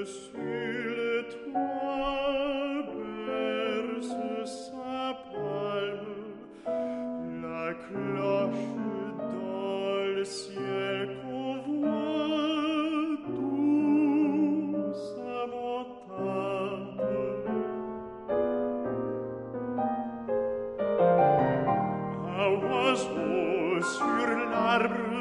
Sur le toit berce sa palme, la cloche dans le ciel convoit doucement tape. Un oiseau sur l'arbre